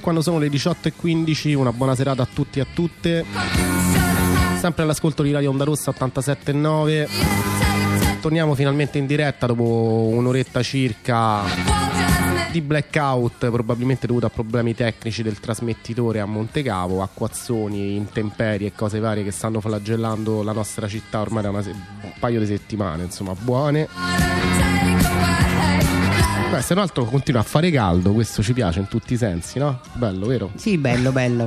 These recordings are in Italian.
quando sono le 18:15, una buona serata a tutti e a tutte. Sempre all'ascolto di Radio Onda Rossa 87.9. Torniamo finalmente in diretta dopo un'oretta circa di blackout, probabilmente dovuto a problemi tecnici del trasmettitore a Montecavo, acquazzoni, intemperie e cose varie che stanno flagellando la nostra città ormai da un paio di settimane, insomma, buone. Beh, se non altro continua a fare caldo, questo ci piace in tutti i sensi, no? Bello, vero? Sì, bello, bello.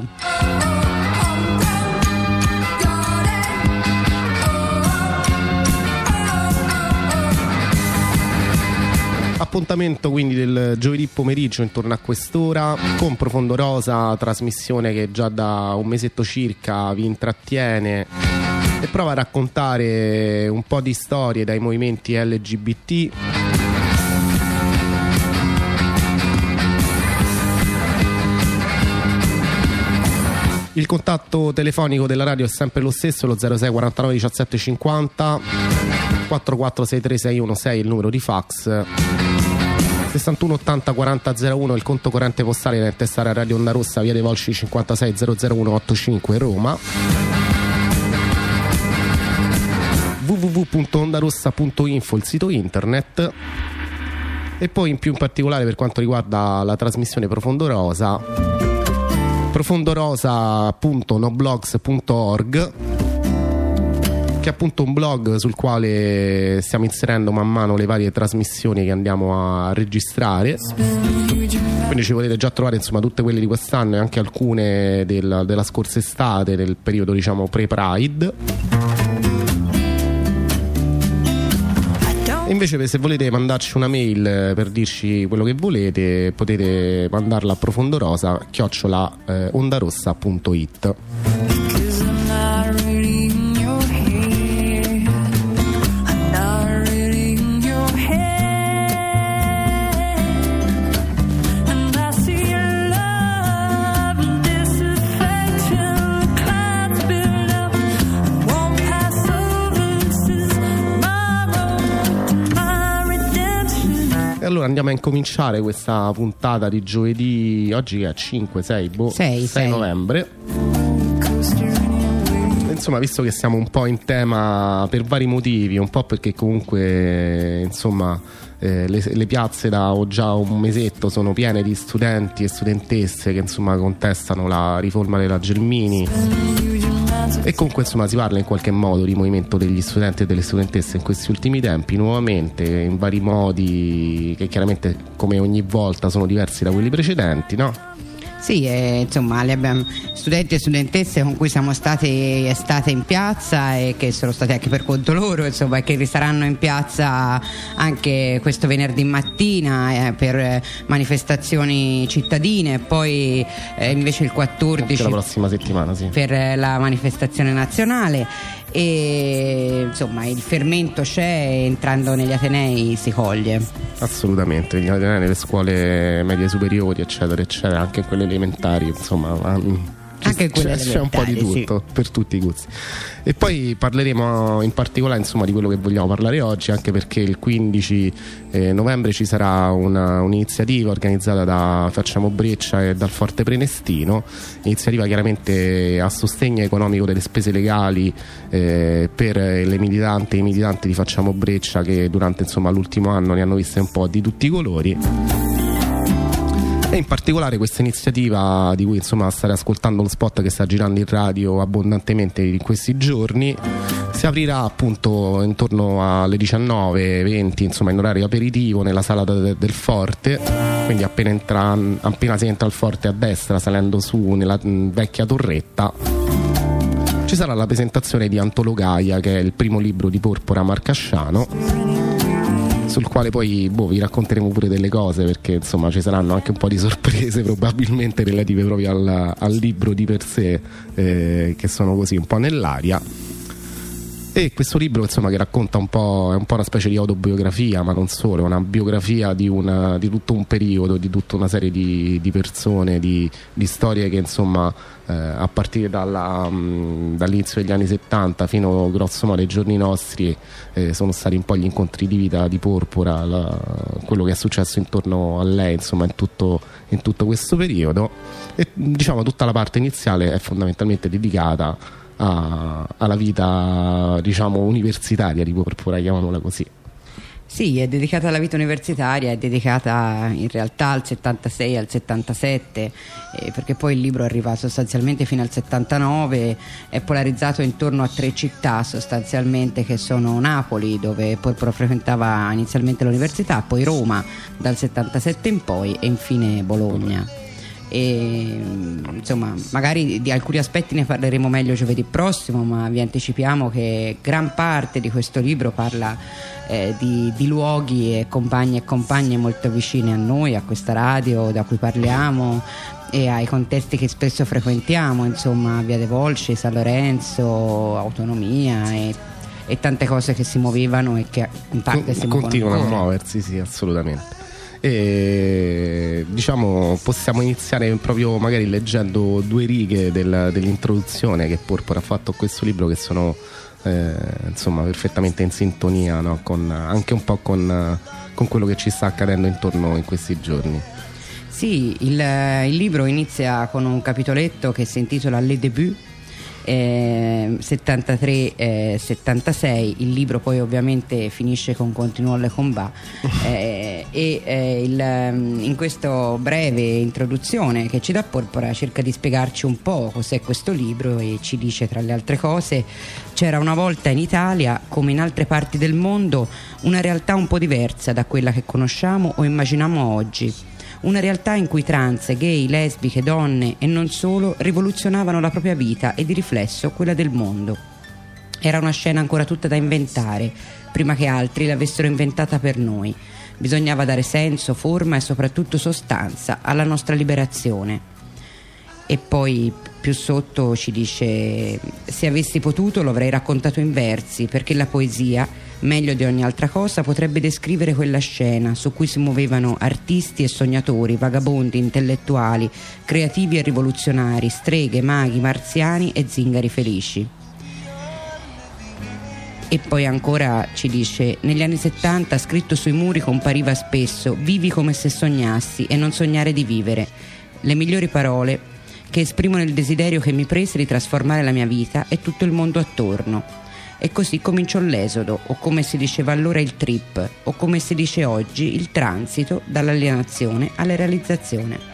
Appuntamento quindi del giovedì pomeriggio intorno a quest'ora con Profondo Rosa, trasmissione che già da un mesetto circa vi intrattiene e prova a raccontare un po' di storie dai movimenti LGBT. Il contatto telefonico della radio è sempre lo stesso, lo 06 49 17 50, 4463616 è il numero di fax, 61 80 40 01 il conto corrente postale da intestare a Radio Onda Rossa, via dei Volsci 56 00185 Roma, www.ondarossa.info il sito internet. E poi in particolare per quanto riguarda la trasmissione Profondo Rosa, profondorosa.noblogs.org, che è appunto un blog sul quale stiamo inserendo man mano le varie trasmissioni che andiamo a registrare, quindi ci potete già trovare insomma tutte quelle di quest'anno e anche alcune della scorsa estate, del periodo diciamo pre-Pride. E invece se volete mandarci una mail per dirci quello che volete, potete mandarla a profondorosa@ondarossa.it. Allora andiamo a incominciare questa puntata di giovedì, oggi che è 5, 6, 6 novembre. Insomma, visto che siamo un po' in tema per vari motivi, un po' perché comunque insomma le piazze da già un mesetto sono piene di studenti e studentesse che insomma contestano la riforma della Gelmini, e comunque insomma si parla in qualche modo di movimento degli studenti e delle studentesse in questi ultimi tempi, nuovamente in vari modi che chiaramente come ogni volta sono diversi da quelli precedenti, no? Sì, insomma abbiamo studenti e studentesse con cui siamo state estate in piazza e che sono stati anche per conto loro, insomma, e che risaranno in piazza anche questo venerdì mattina per manifestazioni cittadine, e poi invece il 14 la prossima settimana, sì, per la manifestazione nazionale. E insomma il fermento c'è, entrando negli atenei si coglie. Assolutamente, negli atenei, nelle scuole medie superiori eccetera eccetera, anche quelle elementari, insomma anche c'è un po' di tutto, sì, per tutti i gusti. E poi parleremo in particolare insomma di quello che vogliamo parlare oggi, anche perché il 15 novembre ci sarà un'iniziativa organizzata da Facciamo Breccia e dal Forte Prenestino, iniziativa chiaramente a sostegno economico delle spese legali per le militanti e i militanti di Facciamo Breccia, che durante insomma l'ultimo anno ne hanno viste un po' di tutti i colori. E in particolare questa iniziativa, di cui insomma state ascoltando lo spot che sta girando in radio abbondantemente in questi giorni, si aprirà appunto intorno alle 19:20, insomma in orario aperitivo, nella sala del Forte. Quindi appena si entra al Forte a destra, salendo su nella vecchia torretta, ci sarà la presentazione di Antologaia, che è il primo libro di Porpora Marcasciano, sul quale poi vi racconteremo pure delle cose, perché insomma ci saranno anche un po' di sorprese probabilmente relative proprio al libro di per sé, che sono così un po' nell'aria. E questo libro, insomma, che racconta un po', è un po' una specie di autobiografia, ma non solo, è una biografia di tutto un periodo, di tutta una serie di persone, di storie che, insomma, a partire dall'inizio degli anni 70 fino grosso modo ai giorni nostri, sono stati un po' gli incontri di vita di Porpora, quello che è successo intorno a lei, insomma, in tutto questo periodo. E diciamo tutta la parte iniziale è fondamentalmente dedicata alla vita, diciamo, universitaria di Porpora, chiamiamola così. Sì, è dedicata alla vita universitaria, è dedicata in realtà al 76, al 77, perché poi il libro arriva sostanzialmente fino al 79, è polarizzato intorno a 3 città sostanzialmente, che sono Napoli, dove Porpora frequentava inizialmente l'università, poi Roma dal 77 in poi, e infine Bologna. E insomma, magari di alcuni aspetti ne parleremo meglio giovedì prossimo, ma vi anticipiamo che gran parte di questo libro parla di luoghi e compagne molto vicine a noi, a questa radio da cui parliamo e ai contesti che spesso frequentiamo, insomma, Via de Volsci, San Lorenzo, Autonomia e tante cose che si muovevano e che in parte si continuano a muoversi, sì, assolutamente. E diciamo possiamo iniziare proprio magari leggendo 2 righe dell'introduzione che Porpora ha fatto a questo libro, che sono insomma perfettamente in sintonia, no? Anche un po' con quello che ci sta accadendo intorno in questi giorni. Sì, il libro inizia con un capitoletto che si intitola Le Début 73-76. Il libro poi ovviamente finisce con Continuons le combats, in questa breve introduzione che ci dà Porpora cerca di spiegarci un po' cos'è questo libro e ci dice, tra le altre cose: c'era una volta in Italia, come in altre parti del mondo, una realtà un po' diversa da quella che conosciamo o immaginiamo oggi. Una realtà in cui trans, gay, lesbiche, donne e non solo rivoluzionavano la propria vita e di riflesso quella del mondo. Era una scena ancora tutta da inventare, prima che altri l'avessero inventata per noi. Bisognava dare senso, forma e soprattutto sostanza alla nostra liberazione. E poi più sotto ci dice: se avessi potuto lo avrei raccontato in versi, perché la poesia, meglio di ogni altra cosa, potrebbe descrivere quella scena su cui si muovevano artisti e sognatori, vagabondi, intellettuali, creativi e rivoluzionari, streghe, maghi, marziani e zingari felici. E poi ancora ci dice: negli anni 70 scritto sui muri compariva spesso: vivi come se sognassi e non sognare di vivere. Le migliori parole che esprimono il desiderio che mi prese di trasformare la mia vita e tutto il mondo attorno. E così cominciò l'esodo, o come si diceva allora il trip, o come si dice oggi il transito dall'alienazione alla realizzazione.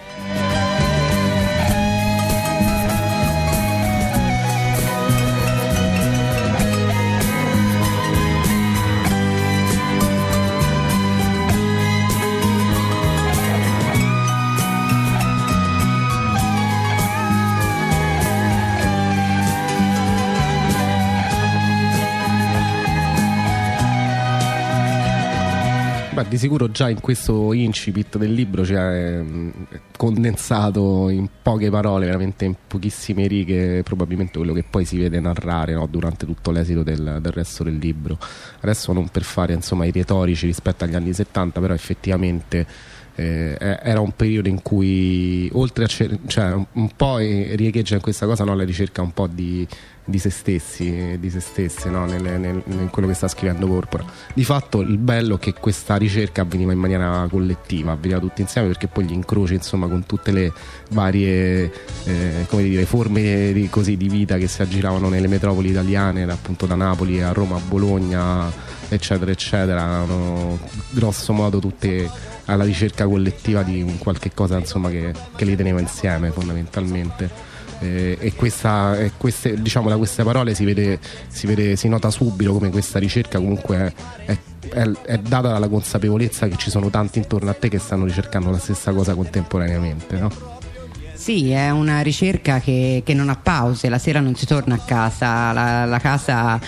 Di sicuro già in questo incipit del libro c'è condensato in poche parole, veramente in pochissime righe, probabilmente quello che poi si vede narrare, no, durante tutto l'esito del resto del libro. Adesso non per fare, insomma, i retorici rispetto agli anni 70, però effettivamente era un periodo in cui, oltre a cioè un po' riecheggia in questa cosa, no, la ricerca un po' di se stessi, di se stesse, no? In quello che sta scrivendo Porpora. Di fatto il bello è che questa ricerca avveniva in maniera collettiva, avveniva tutti insieme, perché poi gli incroci, insomma, con tutte le varie come dire, forme di vita che si aggiravano nelle metropoli italiane, appunto da Napoli a Roma a Bologna, eccetera eccetera, erano grosso modo tutte alla ricerca collettiva di un qualche cosa, insomma, che li teneva insieme fondamentalmente. E queste, diciamo, da queste parole si nota subito come questa ricerca comunque è data dalla consapevolezza che ci sono tanti intorno a te che stanno ricercando la stessa cosa contemporaneamente, no? Sì, è una ricerca che non ha pause, la sera non si torna a casa, la casa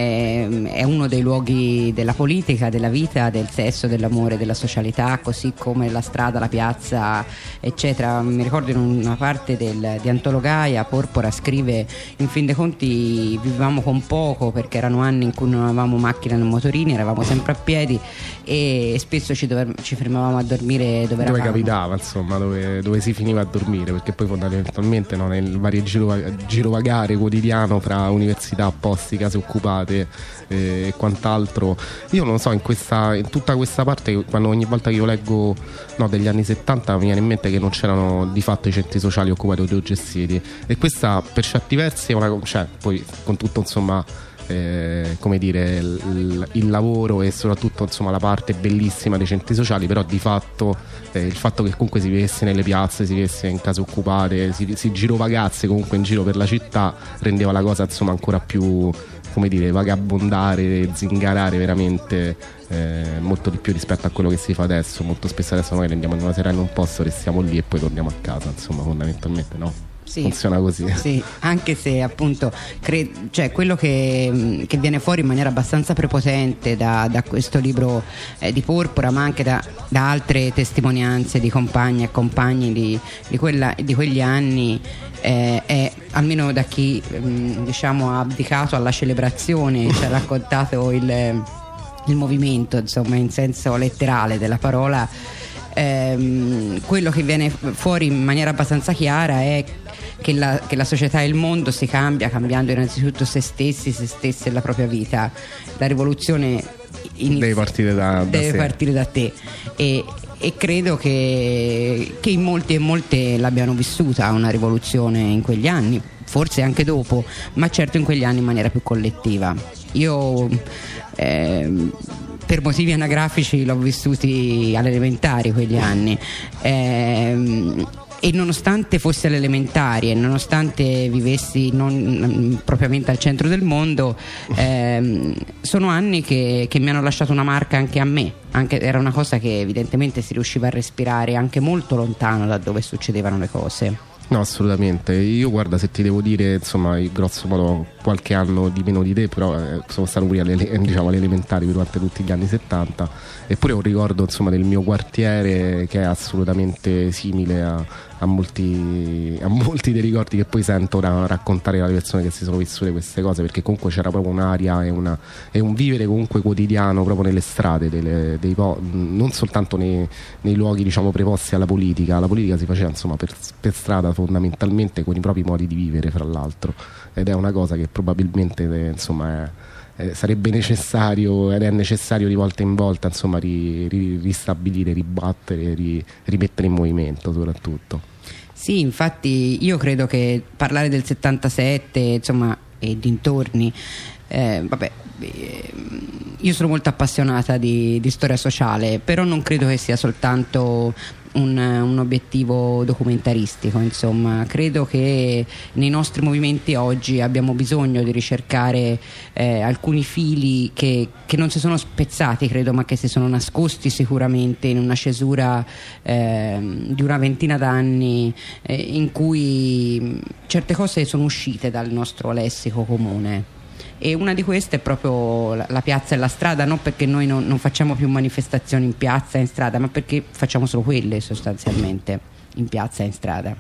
è uno dei luoghi della politica, della vita, del sesso, dell'amore, della socialità, così come la strada, la piazza, eccetera. Mi ricordo in una parte di Antologaia, Porpora scrive: in fin dei conti vivevamo con poco, perché erano anni in cui non avevamo macchina né motorini, eravamo sempre a piedi e spesso ci fermavamo a dormire dove capitava, insomma, dove si finiva a dormire, perché poi fondamentalmente nel vario girovagare quotidiano fra università, posti, case occupate e quant'altro. Io non so, in tutta questa parte, quando ogni volta che io leggo degli anni 70, mi viene in mente che non c'erano di fatto i centri sociali occupati o gestiti, e questa per certi versi è poi con tutto, insomma, come dire, il lavoro e soprattutto, insomma, la parte bellissima dei centri sociali, però di fatto il fatto che comunque si vivesse nelle piazze, si vivesse in case occupate, si girovagasse comunque in giro per la città, rendeva la cosa, insomma, ancora più, come dire, vagabondare, zingarare veramente molto di più rispetto a quello che si fa adesso. Molto spesso adesso noi andiamo in una sera in un posto, restiamo lì e poi torniamo a casa, insomma, fondamentalmente no. Sì, funziona così. Sì, anche se appunto quello che viene fuori in maniera abbastanza prepotente da questo libro di Porpora, ma anche da altre testimonianze di compagni e compagni di quegli anni, è, almeno da chi diciamo ha abdicato alla celebrazione, ci ha raccontato il movimento, insomma, in senso letterale della parola. Quello che viene fuori in maniera abbastanza chiara è che la società e il mondo si cambia, cambiando innanzitutto se stessi, se stesse e la propria vita. La rivoluzione deve partire da te, e credo che in molti e molte l'abbiano vissuta una rivoluzione in quegli anni, forse anche dopo, ma certo in quegli anni in maniera più collettiva. Io per motivi anagrafici l'ho vissuti alle elementari quegli anni, e nonostante fossi alle elementari e nonostante vivessi non propriamente al centro del mondo, sono anni che mi hanno lasciato una marca anche a me. Era una cosa che evidentemente si riusciva a respirare anche molto lontano da dove succedevano le cose. No, assolutamente. Io, guarda, se ti devo dire, insomma, grosso modo qualche anno di meno di te, però sono stato qui alle elementari durante tutti gli anni 70, eppure ho un ricordo, insomma, del mio quartiere che è assolutamente simile a molti dei ricordi che poi sento raccontare dalle persone che si sono vissute queste cose, perché comunque c'era proprio un'aria e un vivere comunque quotidiano proprio nelle strade, non soltanto nei luoghi, diciamo, preposti alla politica. La politica si faceva, insomma, per strada, fondamentalmente, con i propri modi di vivere, fra l'altro, ed è una cosa che probabilmente insomma sarebbe necessario, ed è necessario di volta in volta, insomma, ristabilire, ribattere, rimettere in movimento soprattutto. Sì, infatti io credo che parlare del 77, insomma, e dintorni, io sono molto appassionata di storia sociale, però non credo che sia soltanto un obiettivo documentaristico, insomma. Credo che nei nostri movimenti oggi abbiamo bisogno di ricercare alcuni fili che non si sono spezzati, credo, ma che si sono nascosti sicuramente in una cesura di una ventina d'anni, in cui certe cose sono uscite dal nostro lessico comune. E una di queste è proprio la piazza e la strada, non perché noi non facciamo più manifestazioni in piazza e in strada, ma perché facciamo solo quelle, sostanzialmente, in piazza e in strada.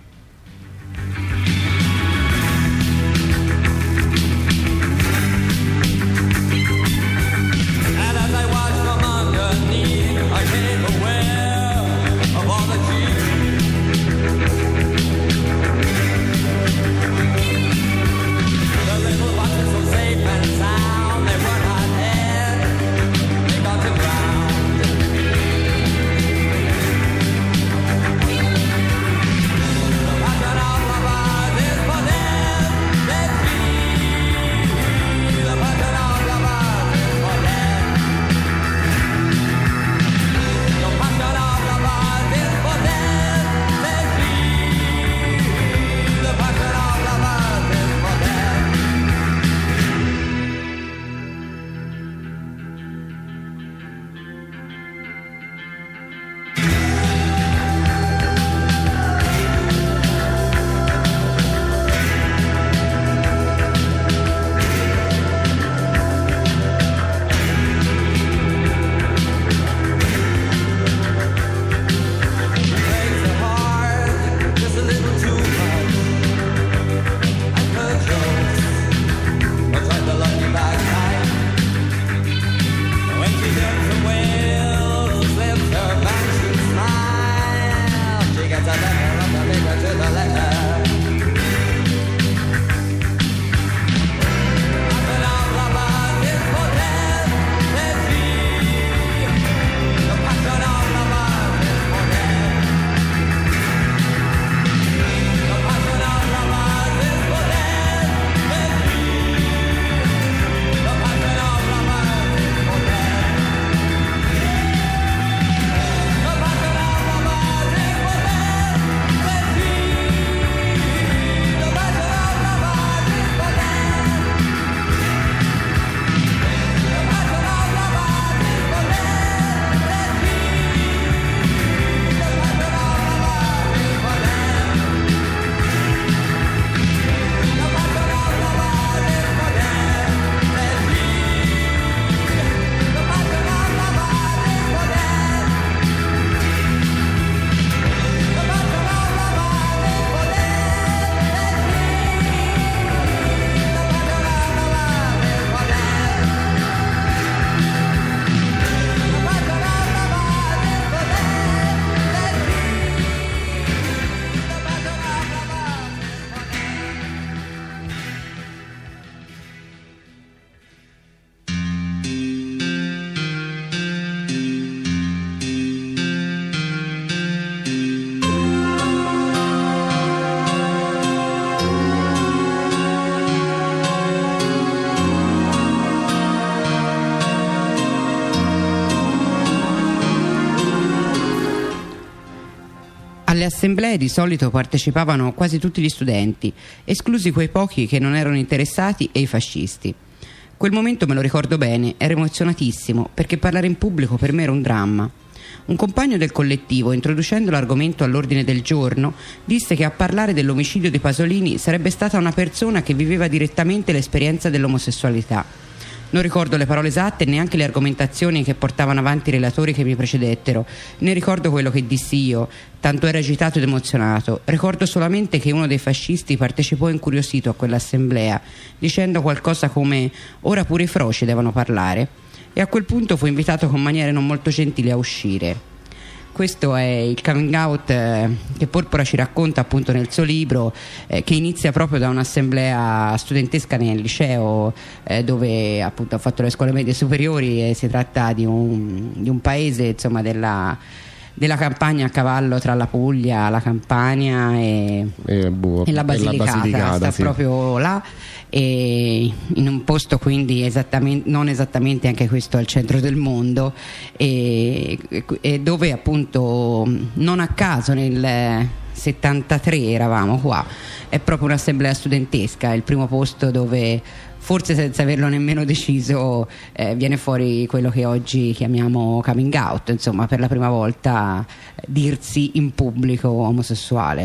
Alle assemblee di solito partecipavano quasi tutti gli studenti, esclusi quei pochi che non erano interessati e i fascisti. Quel momento me lo ricordo bene, ero emozionatissimo perché parlare in pubblico per me era un dramma. Un compagno del collettivo, introducendo l'argomento all'ordine del giorno, disse che a parlare dell'omicidio di Pasolini sarebbe stata una persona che viveva direttamente l'esperienza dell'omosessualità. Non ricordo le parole esatte e neanche le argomentazioni che portavano avanti i relatori che mi precedettero, né ricordo quello che dissi io, tanto ero agitato ed emozionato. Ricordo solamente che uno dei fascisti partecipò incuriosito a quell'assemblea, dicendo qualcosa come «ora pure i froci devono parlare», e a quel punto fu invitato con maniere non molto gentili a uscire. Questo è il coming out che Porpora ci racconta appunto nel suo libro, che inizia proprio da un'assemblea studentesca nel liceo dove appunto ha fatto le scuole medie superiori, e si tratta di un paese, insomma, della campagna a cavallo tra la Puglia, la Campania e la Basilicata, sta sì, proprio là, e in un posto quindi non esattamente anche questo al centro del mondo, e dove appunto non a caso nel 73 eravamo qua, è proprio un'assemblea studentesca, è il primo posto dove forse senza averlo nemmeno deciso viene fuori quello che oggi chiamiamo coming out, insomma, per la prima volta dirsi in pubblico omosessuale.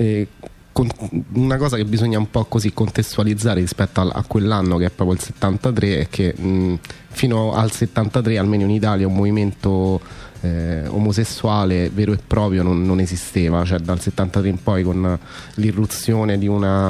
Una cosa che bisogna un po' così contestualizzare rispetto a quell'anno, che è proprio il 73, è che fino al 73 almeno in Italia un movimento omosessuale vero e proprio non esisteva, cioè dal 73 in poi, con l'irruzione di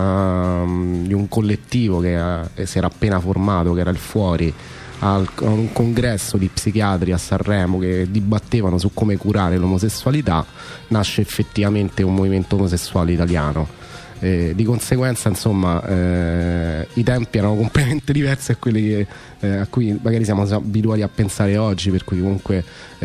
un collettivo che si era appena formato, che era il Fuori, a un congresso di psichiatri a Sanremo che dibattevano su come curare l'omosessualità, nasce effettivamente un movimento omosessuale italiano. Di conseguenza, insomma, i tempi erano completamente diversi a quelli a cui magari siamo abituati a pensare oggi, per cui comunque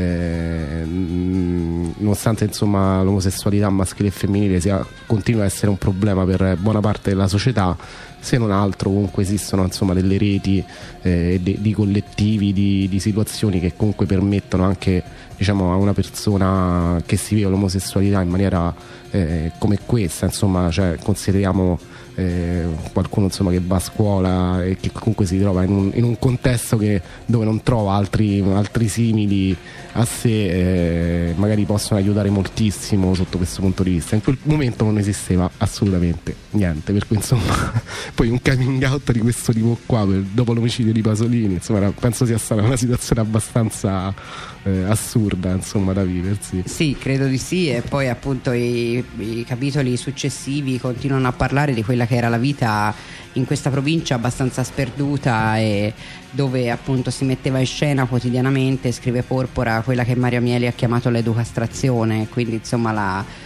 nonostante, insomma, l'omosessualità maschile e femminile continua a essere un problema per buona parte della società, se non altro comunque esistono, insomma, delle reti di collettivi, di situazioni che comunque permettono anche, diciamo, a una persona che si vive l'omosessualità in maniera come questa, insomma, cioè consideriamo qualcuno, insomma, che va a scuola e che comunque si trova in un contesto dove non trova altri simili a sé, magari possono aiutare moltissimo sotto questo punto di vista. In quel momento non esisteva assolutamente niente, per cui, insomma, poi un coming out di questo tipo qua dopo l'omicidio di Pasolini, insomma, penso sia stata una situazione abbastanza assurda, insomma, da viversi. Sì, credo di sì, e poi appunto i capitoli successivi continuano a parlare di quella che era la vita in questa provincia abbastanza sperduta, e dove appunto si metteva in scena quotidianamente, scrive Porpora, quella che Maria Mieli ha chiamato l'educastrazione, quindi, insomma,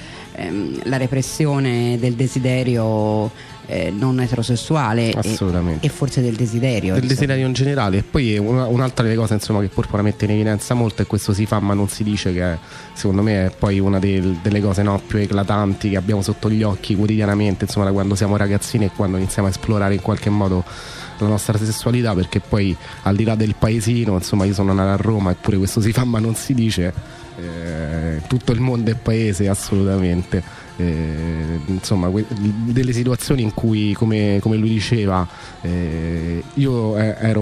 la repressione del desiderio non eterosessuale e forse del desiderio in generale. E poi un'altra delle cose, insomma, che Porpora mette in evidenza molto, è questo si fa ma non si dice, che secondo me è poi una delle cose più eclatanti che abbiamo sotto gli occhi quotidianamente, insomma, da quando siamo ragazzini e quando iniziamo a esplorare in qualche modo la nostra sessualità, perché poi, al di là del paesino, insomma, io sono nato a Roma, eppure questo si fa ma non si dice, tutto il mondo è paese, assolutamente. Insomma, delle situazioni in cui, come lui diceva, io ero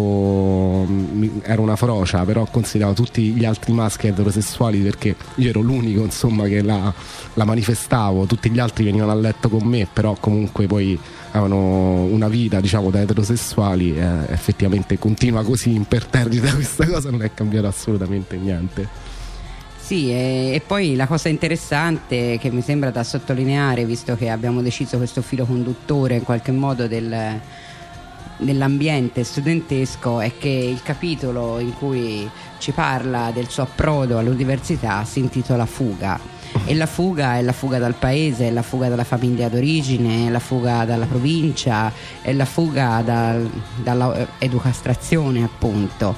una frocia, però consideravo tutti gli altri maschi eterosessuali, perché io ero l'unico, insomma, che la manifestavo, tutti gli altri venivano a letto con me, però comunque poi avevano una vita, diciamo, da eterosessuali. Effettivamente continua così imperterrita questa cosa, non è cambiato assolutamente niente. Sì, e poi la cosa interessante che mi sembra da sottolineare, visto che abbiamo deciso questo filo conduttore in qualche modo dell'ambiente studentesco, è che il capitolo in cui ci parla del suo approdo all'università si intitola Fuga. E la fuga è la fuga dal paese, è la fuga dalla famiglia d'origine, è la fuga dalla provincia, è la fuga dalla educastrazione, appunto.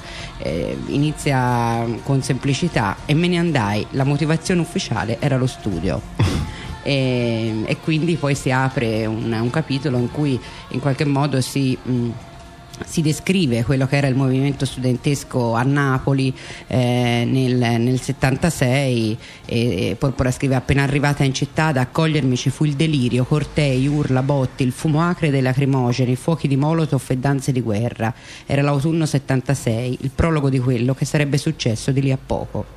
Inizia con semplicità: e me ne andai, la motivazione ufficiale era lo studio. E quindi poi si apre un capitolo in cui in qualche modo si si descrive quello che era il movimento studentesco a Napoli nel 76, e Porpora scrive: appena arrivata in città ad accogliermi ci fu il delirio, cortei, urla, botti, il fumo acre dei lacrimogeni, fuochi di molotov e danze di guerra. Era l'autunno 76, il prologo di quello che sarebbe successo di lì a poco.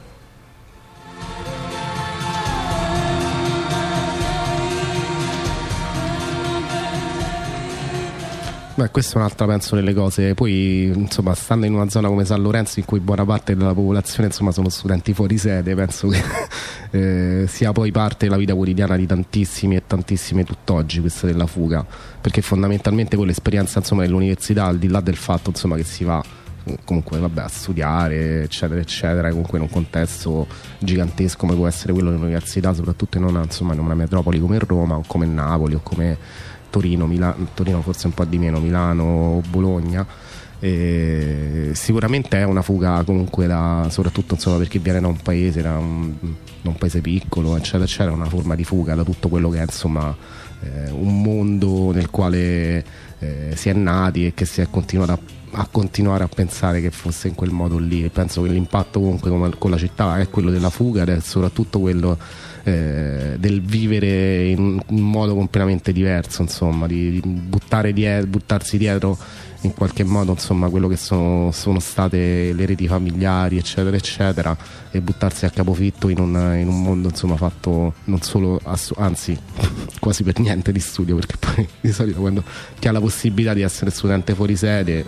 Beh, questa è un'altra, penso, delle cose. Poi, insomma, stando in una zona come San Lorenzo in cui buona parte della popolazione, insomma, sono studenti fuori sede, penso che sia poi parte della vita quotidiana di tantissimi e tantissime tutt'oggi, questa della fuga, perché fondamentalmente con l'esperienza, insomma, dell'università, al di là del fatto, insomma, che si va comunque, vabbè, a studiare, eccetera eccetera, comunque in un contesto gigantesco come può essere quello dell'università, soprattutto in una metropoli come Roma o come Napoli o come Torino forse un po' di meno, Milano o Bologna, sicuramente è una fuga comunque soprattutto, insomma, per chi viene da un paese, da un paese piccolo, eccetera eccetera, una forma di fuga da tutto quello che è, insomma, un mondo nel quale si è nati e che si è continuare a pensare che fosse in quel modo lì. E penso che l'impatto comunque con la città è quello della fuga ed è soprattutto quello del vivere in un modo completamente diverso, insomma, di buttarsi dietro in qualche modo, insomma, quello che sono state le reti familiari, eccetera eccetera, e buttarsi a capofitto in un mondo, insomma, fatto non solo anzi quasi per niente di studio, perché poi di solito quando chi ha la possibilità di essere studente fuori sede,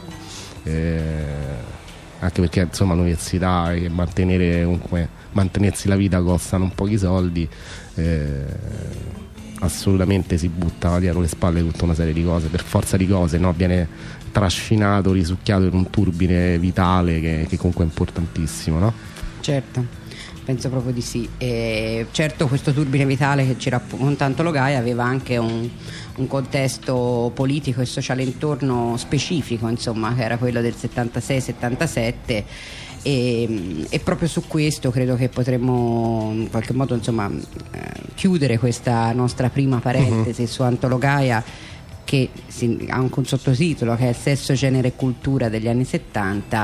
anche perché, insomma, l'università e mantenersi la vita costano un pochi soldi, assolutamente si butta dietro le spalle tutta una serie di cose, per forza di cose, no? Viene trascinato, risucchiato in un turbine vitale che comunque è importantissimo, no? Certo, penso proprio di sì. E certo, questo turbine vitale che ci racconta Antologaia aveva anche un contesto politico e sociale intorno specifico, insomma, che era quello del 76-77, e proprio su questo credo che potremmo in qualche modo, insomma, chiudere questa nostra prima parentesi su Antologaia, che ha un sottotitolo che è Sesso, genere e cultura degli anni 70.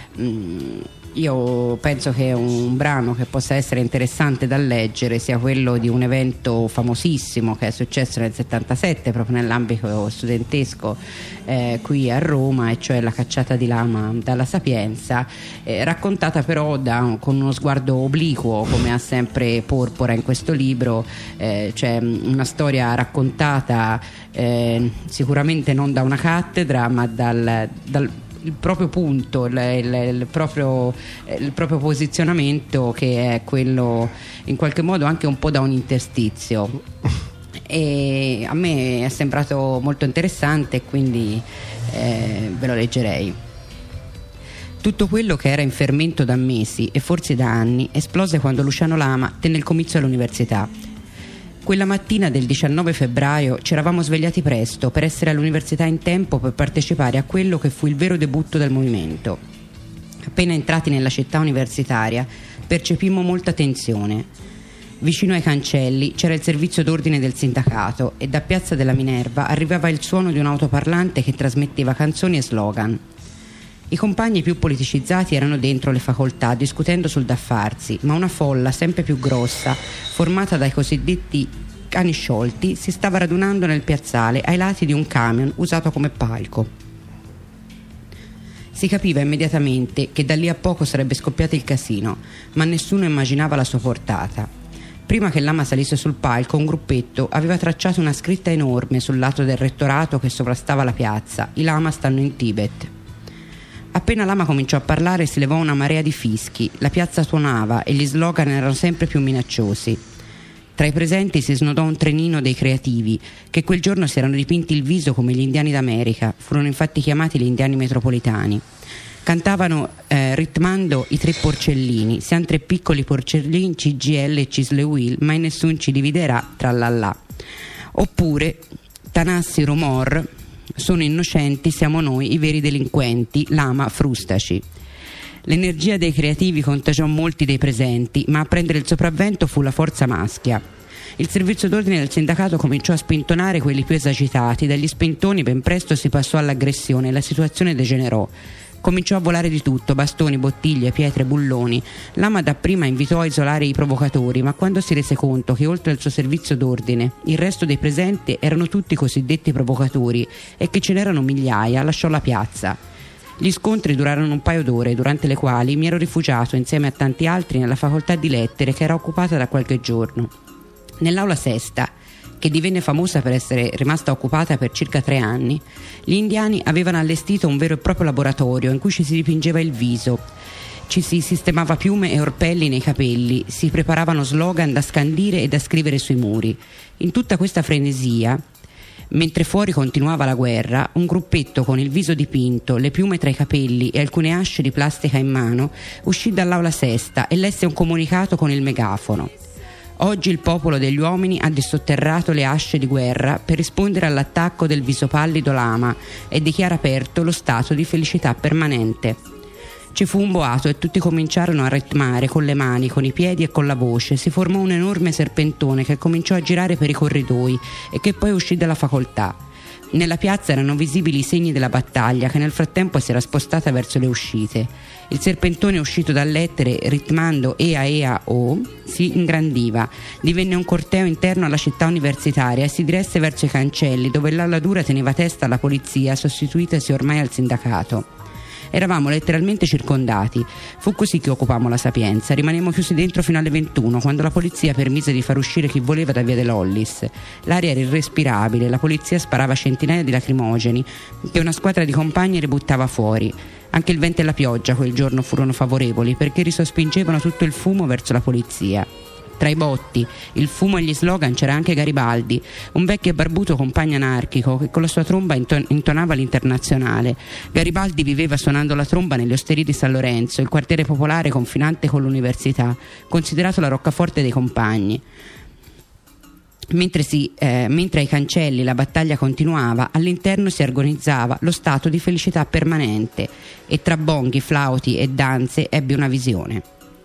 Io penso che un brano che possa essere interessante da leggere sia quello di un evento famosissimo che è successo nel 77 proprio nell'ambito studentesco qui a Roma, e cioè la cacciata di Lama dalla Sapienza, raccontata però con uno sguardo obliquo, come ha sempre Porpora in questo libro, cioè una storia raccontata sicuramente non da una cattedra, ma dal il proprio punto, il proprio posizionamento, che è quello in qualche modo anche un po' da un interstizio, e a me è sembrato molto interessante, quindi ve lo leggerei. Tutto quello che era in fermento da mesi e forse da anni esplose quando Luciano Lama tenne il comizio all'università. Quella mattina del 19 febbraio ci eravamo svegliati presto per essere all'università in tempo per partecipare a quello che fu il vero debutto del movimento. Appena entrati nella città universitaria percepimmo molta tensione. Vicino ai cancelli c'era il servizio d'ordine del sindacato e da Piazza della Minerva arrivava il suono di un autoparlante che trasmetteva canzoni e slogan. I compagni più politicizzati erano dentro le facoltà discutendo sul da farsi, ma una folla sempre più grossa, formata dai cosiddetti cani sciolti, si stava radunando nel piazzale ai lati di un camion usato come palco. Si capiva immediatamente che da lì a poco sarebbe scoppiato il casino, ma nessuno immaginava la sua portata. Prima che Lama salisse sul palco, un gruppetto aveva tracciato una scritta enorme sul lato del rettorato che sovrastava la piazza: "I Lama stanno in Tibet". Appena Lama cominciò a parlare si levò una marea di fischi, la piazza suonava e gli slogan erano sempre più minacciosi. Tra i presenti si snodò un trenino dei creativi, che quel giorno si erano dipinti il viso come gli indiani d'America, furono infatti chiamati gli indiani metropolitani. Cantavano ritmando i tre porcellini: siamo tre piccoli porcellini, CGL e Cislewil, mai nessun ci dividerà, trallallà. Oppure Tanassi Rumor: sono innocenti, siamo noi i veri delinquenti, Lama frustaci. L'energia dei creativi contagiò molti dei presenti, ma a prendere il sopravvento fu la forza maschia. Il servizio d'ordine del sindacato cominciò a spintonare quelli più esagitati. Dagli spintoni ben presto si passò all'aggressione e la situazione degenerò. Cominciò a volare di tutto: bastoni, bottiglie, pietre, bulloni. Lama dapprima invitò a isolare i provocatori, ma quando si rese conto che oltre al suo servizio d'ordine il resto dei presenti erano tutti cosiddetti provocatori e che ce n'erano migliaia, lasciò la piazza. Gli scontri durarono un paio d'ore, durante le quali mi ero rifugiato insieme a tanti altri nella facoltà di lettere, che era occupata da qualche giorno. Nell'aula sesta, che divenne famosa per essere rimasta occupata per circa 3 anni, gli indiani avevano allestito un vero e proprio laboratorio in cui ci si dipingeva il viso, ci si sistemava piume e orpelli nei capelli, si preparavano slogan da scandire e da scrivere sui muri. In tutta questa frenesia, mentre fuori continuava la guerra, un gruppetto con il viso dipinto, le piume tra i capelli e alcune asce di plastica in mano uscì dall'aula sesta e lesse un comunicato con il megafono. Oggi il popolo degli uomini ha dissotterrato le asce di guerra per rispondere all'attacco del viso pallido Lama e dichiara aperto lo stato di felicità permanente. Ci fu un boato e tutti cominciarono a ritmare con le mani, con i piedi e con la voce. Si formò un enorme serpentone che cominciò a girare per i corridoi e che poi uscì dalla facoltà. Nella piazza erano visibili i segni della battaglia, che nel frattempo si era spostata verso le uscite. Il serpentone uscito dalle lettere ritmando Ea O si ingrandiva, divenne un corteo interno alla città universitaria e si diresse verso i cancelli, dove l'ala dura teneva testa alla polizia, sostituitasi ormai al sindacato. Eravamo letteralmente circondati. Fu così che occupammo la Sapienza. Rimanemmo chiusi dentro fino alle 21, quando la polizia permise di far uscire chi voleva da via De Lollis. L'aria era irrespirabile, la polizia sparava centinaia di lacrimogeni che una squadra di compagni ributtava fuori. Anche il vento e la pioggia quel giorno furono favorevoli, perché risospingevano tutto il fumo verso la polizia. Tra i botti, il fumo e gli slogan c'era anche Garibaldi, un vecchio e barbuto compagno anarchico che con la sua tromba intonava l'Internazionale. Garibaldi viveva suonando la tromba nelle osterie di San Lorenzo, il quartiere popolare confinante con l'università, considerato la roccaforte dei compagni. Mentre ai cancelli la battaglia continuava, all'interno si organizzava lo stato di felicità permanente e tra bonghi, flauti e danze ebbe una visione.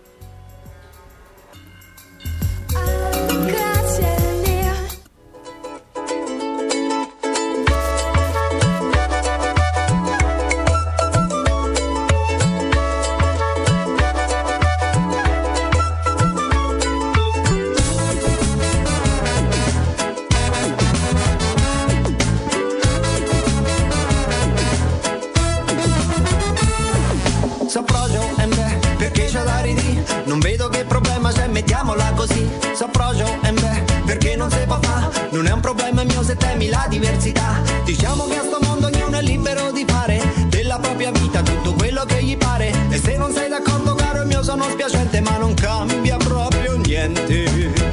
Non vedo che problema c'è, mettiamola così. S'approccio e beh, perché non si può fa? Non è un problema mio se temi la diversità. Diciamo che a sto mondo ognuno è libero di fare della propria vita tutto quello che gli pare. E se non sei d'accordo caro mio sono spiacente, ma non cambia proprio niente.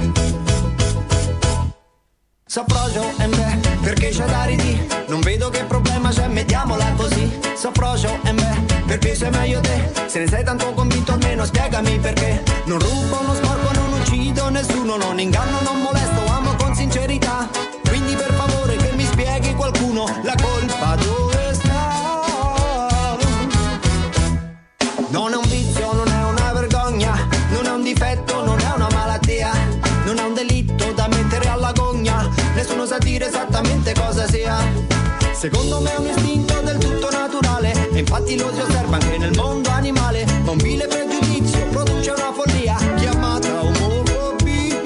S'approccio e beh, perché c'è da ridì? Non vedo che problema c'è, mettiamola così. S'approccio e beh, perché sei meglio te. Se ne sei tanto convinto almeno spiegami perché. Non rubo, non sporco, non uccido nessuno, non inganno, non molesto, amo con sincerità. Quindi per favore che mi spieghi qualcuno la colpa dove sta. Non è un vizio, non è una vergogna, non è un difetto, non è una malattia, non è un delitto da mettere alla gogna. Nessuno sa dire esattamente cosa sia. Secondo me è un istinto del tutto naturale e infatti lo si osserva anche nel mondo animale. Ma un vile pregiudizio produce una follia chiamata omofobia.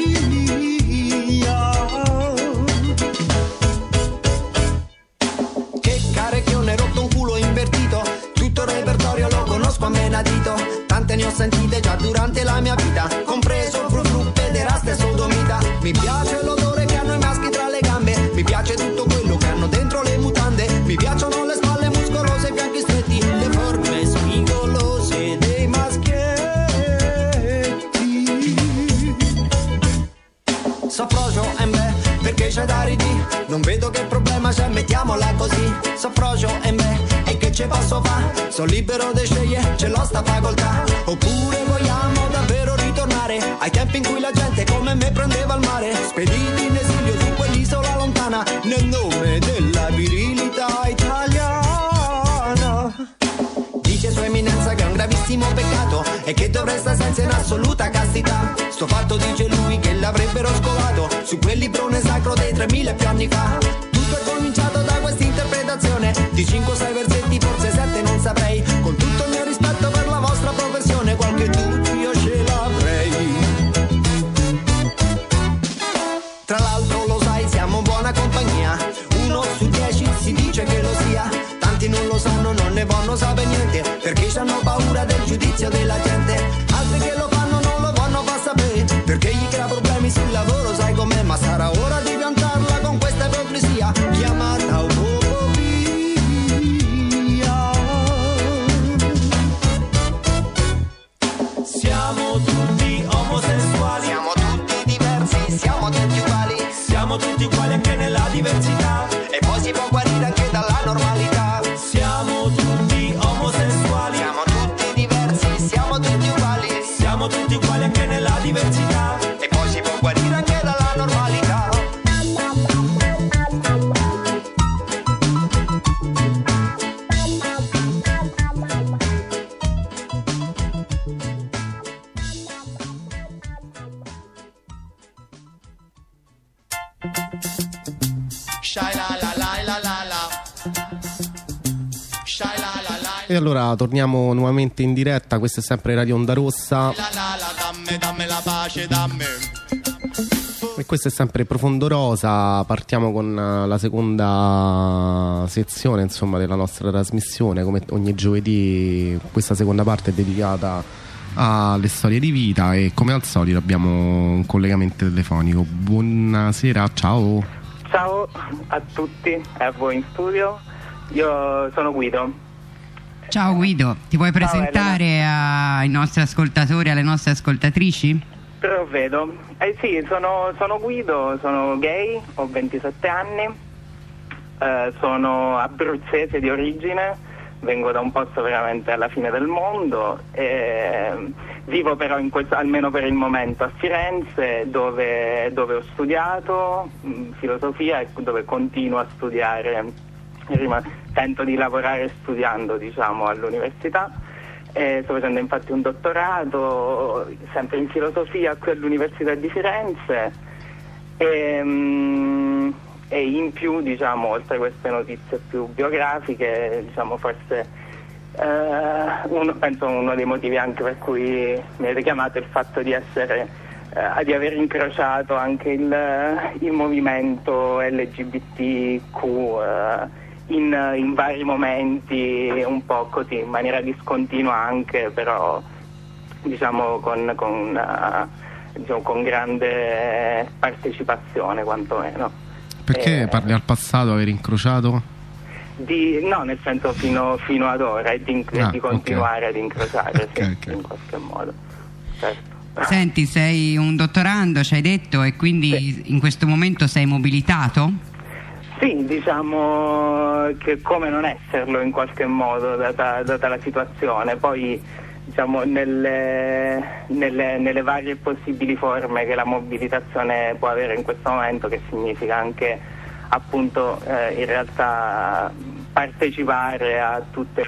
Che carecchione rotto, un culo invertito, tutto il repertorio lo conosco a menadito. Tante ne ho sentite già durante la mia vita, compreso il frufru, pederasta e sodomita. Mi piace l'odore che hanno i maschi tra le gambe, mi piace tutto quello che hanno dentro le mutande. Mi piacciono le spalle muscolose, i fianchi stretti, le forme spigolose dei maschietti. S'approccio e beh, perché c'è da ridì? Non vedo che problema c'è, mettiamola così. S'approccio e beh, e che ce posso fare? Sono libero di scegliere, ce l'ho sta facoltà. Oppure vogliamo davvero ritornare ai tempi in cui la gente come me prendeva il mare, spediti in esilio su quell'isola lontana, nel nome della virilità italiana. Dice sua eminenza che è un gravissimo gravissimo peccato e che dovrei stare senza in assoluta castità. Sto fatto dice lui che l'avrebbero scovato su quel librone sacro dei 3000 più anni fa. Tutto è cominciato da questa interpretazione di 5 o 6 versetti, forse 7 non saprei. Con tutto il mio rispetto per la vostra professione, qualche dubbio io ce l'avrei. Tra l'altro lo sai, siamo buona compagnia, 1 su 10 si dice che lo sia. Tanti non lo sanno, non ne vogliono sapere niente, perché hanno paura del giudizio della gente. Altri che lo fanno non lo vogliono far sapere, perché gli crea problemi sul lavoro, sai com'è. Ma sarà ora di piantarla con questa ipocrisia chiamata omofobia. Siamo tutti omosessuali, siamo tutti diversi, siamo tutti uguali, siamo tutti uguali anche nella diversità, e poi si può guarire anche dalla normalità. Siamo tutti omosessuali, siamo tutti diversi, siamo tutti uguali, siamo tutti uguali anche nella diversità, e poi si può guarire anche dalla normalità. E allora torniamo nuovamente in diretta, questa è sempre Radio Onda Rossa Dammi la pace, dammi. e questo è sempre Profondo Rosa. Partiamo con la seconda sezione, insomma, della nostra trasmissione. Come ogni giovedì questa seconda parte è dedicata alle storie di vita e come al solito abbiamo un collegamento telefonico. Buonasera, ciao. Ciao a tutti e a voi in studio, io sono Guido. Ciao Guido, ti vuoi presentare ai nostri ascoltatori, alle nostre ascoltatrici? Provvedo. Sì, sono Guido, sono gay, ho 27 anni, sono abruzzese di origine, vengo da un posto veramente alla fine del mondo, vivo però almeno per il momento a Firenze, dove ho studiato filosofia e dove continuo a studiare. Tento di lavorare studiando, diciamo, all'università. Sto facendo infatti un dottorato sempre in filosofia qui all'Università di Firenze e in più, diciamo, oltre a queste notizie più biografiche, diciamo, forse penso uno dei motivi anche per cui mi avete chiamato è il fatto di aver incrociato anche il movimento LGBTQ in vari momenti, un po' così, in maniera discontinua anche, però diciamo con grande partecipazione quantomeno. Perché parli al passato, aver incrociato? No, nel senso fino ad ora e di continuare ad incrociare, okay. In qualche modo, certo. Senti, sei un dottorando, ci hai detto, e quindi sì. In questo momento sei mobilitato? Sì, diciamo che come non esserlo in qualche modo, data la situazione. Poi diciamo nelle varie possibili forme che la mobilitazione può avere in questo momento, che significa anche appunto in realtà partecipare a tutte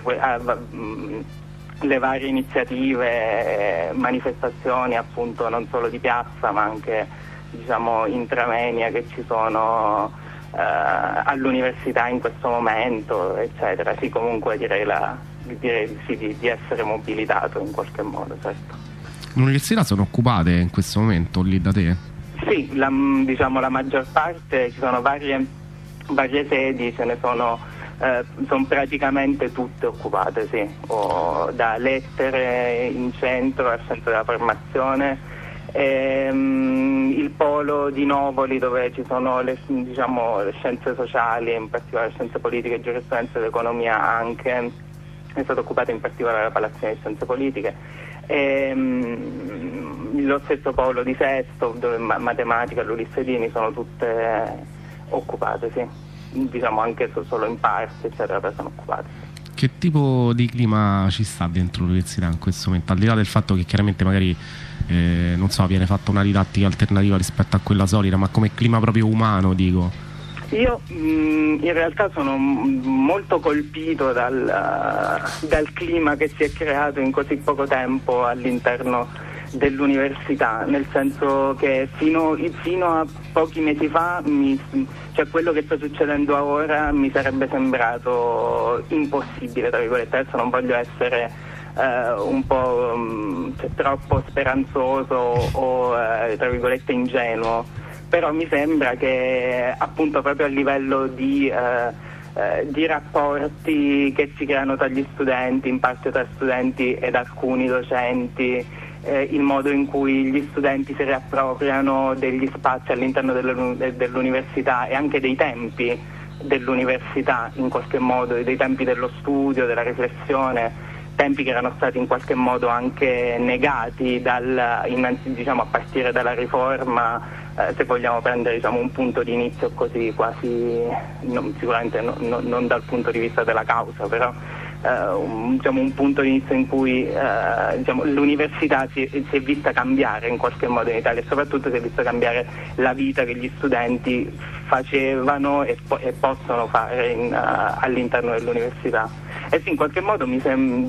le varie iniziative, manifestazioni appunto non solo di piazza ma anche, diciamo, intramenia che ci sono all'università in questo momento, eccetera. Sì, comunque direi di essere mobilitato in qualche modo, certo. Le università sono occupate in questo momento lì da te? Sì, diciamo la maggior parte, ci sono varie sedi, ce ne sono praticamente tutte occupate, sì, da Lettere in centro al centro della formazione, il polo di Novoli dove ci sono le scienze sociali, in particolare scienze politiche, giurisprudenza ed economia anche, è stato occupato in particolare la Palazzina di Scienze Politiche, lo stesso polo di Sesto dove matematica, l'Ulisse Dini, sono tutte occupate, sì, diciamo anche solo in parte, eccetera, però sono occupate. Che tipo di clima ci sta dentro l'università in questo momento, al di là del fatto che chiaramente magari non so, viene fatta una didattica alternativa rispetto a quella solita, ma come clima proprio umano, dico? Io in realtà sono molto colpito dal clima che si è creato in così poco tempo all'interno dell'università, nel senso che fino a pochi mesi fa cioè quello che sta succedendo ora mi sarebbe sembrato impossibile, tra virgolette. Adesso non voglio essere un po' troppo speranzoso o tra virgolette ingenuo, però mi sembra che appunto proprio a livello di rapporti che si creano tra gli studenti, in parte tra studenti ed alcuni docenti, il modo in cui gli studenti si riappropriano degli spazi all'interno dell'università e anche dei tempi dell'università, in qualche modo, dei tempi dello studio, della riflessione, tempi che erano stati in qualche modo anche negati diciamo, a partire dalla riforma, se vogliamo prendere, diciamo, un punto di inizio così quasi, sicuramente non dal punto di vista della causa, però diciamo, un punto di inizio in cui diciamo, l'università si è vista cambiare in qualche modo in Italia, e soprattutto si è vista cambiare la vita che gli studenti facevano e possono fare all'interno dell'università. E sì, in qualche modo è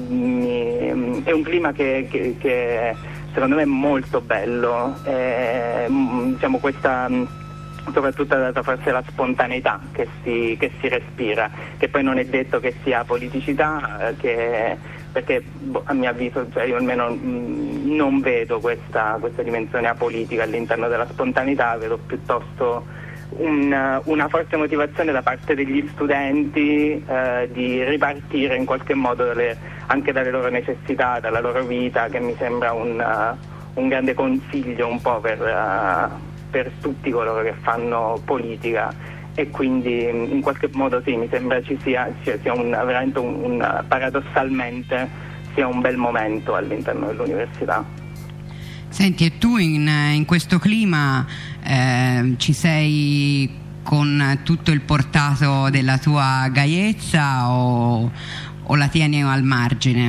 un clima che secondo me è molto bello, diciamo, questa soprattutto data forse la spontaneità che si respira, che poi non è detto che sia politicità, perché a mio avviso, cioè io almeno non vedo questa dimensione apolitica all'interno della spontaneità, vedo piuttosto una forte motivazione da parte degli studenti di ripartire in qualche modo anche dalle loro necessità, dalla loro vita, che mi sembra un grande consiglio un po' per tutti coloro che fanno politica, e quindi in qualche modo sì, mi sembra ci sia veramente paradossalmente sia un bel momento all'interno dell'università. Senti, e tu in questo clima ci sei con tutto il portato della tua gaiezza o la tieni al margine?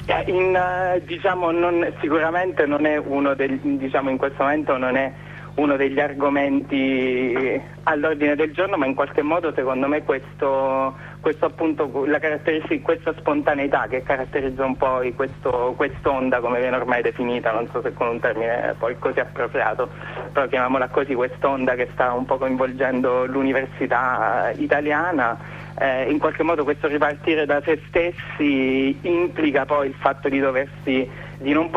Diciamo, sicuramente non è diciamo, in questo momento non è uno degli argomenti all'ordine del giorno, ma in qualche modo secondo me questo appunto, questa spontaneità che caratterizza un po' quest'onda, come viene ormai definita, non so se con un termine poi così appropriato, però chiamiamola così, quest'onda che sta un po' coinvolgendo l'università italiana. In qualche modo questo ripartire da se stessi implica poi il fatto di non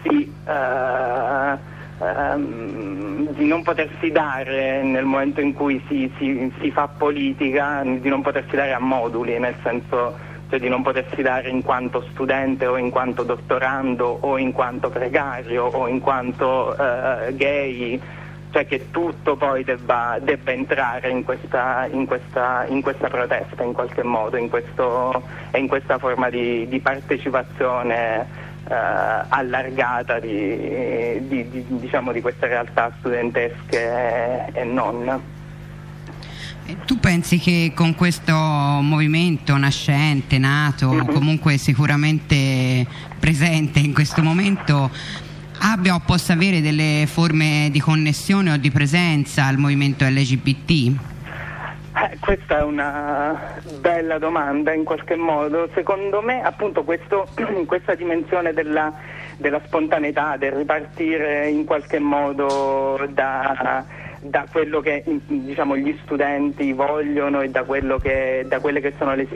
potersi dare nel momento in cui si fa politica, di non potersi dare a moduli, nel senso, cioè di non potersi dare in quanto studente o in quanto dottorando o in quanto precario o in quanto gay, cioè che tutto poi debba entrare in questa protesta in qualche modo, in questa forma di partecipazione allargata diciamo di queste realtà studentesche e non. Tu pensi che con questo movimento nascente, nato, comunque sicuramente presente in questo momento, abbia o possa avere delle forme di connessione o di presenza al movimento LGBT? Questa è una bella domanda in qualche modo. Secondo me appunto questa dimensione della spontaneità, del ripartire in qualche modo da quello che diciamo gli studenti vogliono e da quelle che sono le